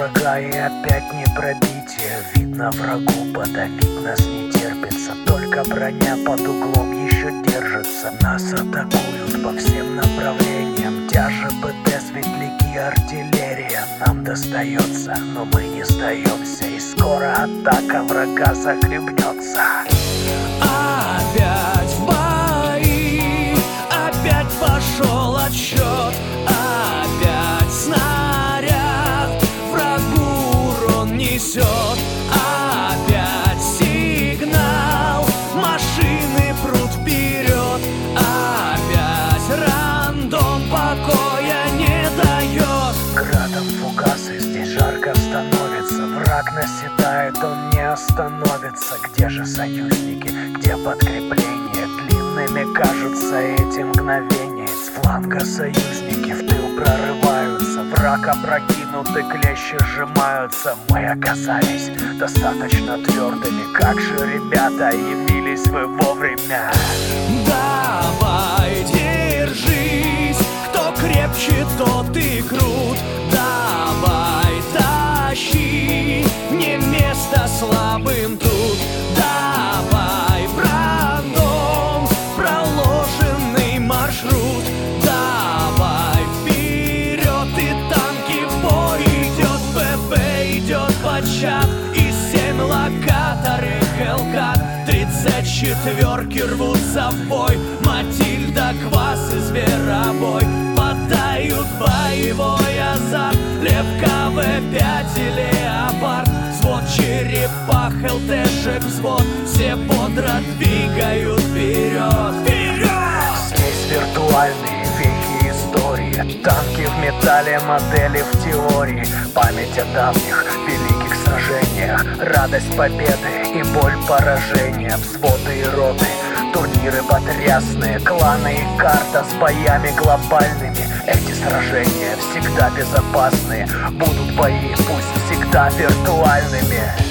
врага и опять не пробитие. Видно, врагу подавить нас не терпится. Только броня под углом еще держится. Нас атакуют по всем направлениям. Тяжи, БТ, светляки, артиллерия. Нам достается, но мы не сдаемся. И скоро атака врага захлебнется. Опять в бои, опять пошел отсчет. Опять снаряд врагу урон несет. Опять сигнал, машины прут вперед. Опять рандом покоя не дает. Градом фугасы, здесь жарко становится. Враг наседает, он не остановится. Где же союзники, где подкрепление? Длинными кажутся эти мгновения. С фланга союзники в тыл прорываются. Враг опрокинут и клещи сжимаются. Мы оказались достаточно твердыми. Как же, ребята, явились вы вовремя. Давай, держись, кто крепче, тот и крут. Давай, тащи, не место слабым тут. Давай, рандом, проложенный маршрут. Давай, вперед, и танки в бой идет. ПП идет подчас, и 7 локаторы Hellcat. 34-ки рвутся в бой. Матильда, Квас и Зверобой подают боевой азарт. Лев, КВ-5 и Леопард. Взвод черепах, ЛТшек взвод. Все бодро двигают вперед. Вперед! Здесь виртуальные вехи истории. Танки в металле, модели в теории. Память о давних великих сражениях. Радость победы и боль поражения. Взводы и роты, турниры потрясные. Кланы и карта с боями глобальными. Эти сражения всегда безопасные. Будут бои, пусть всегда виртуальными.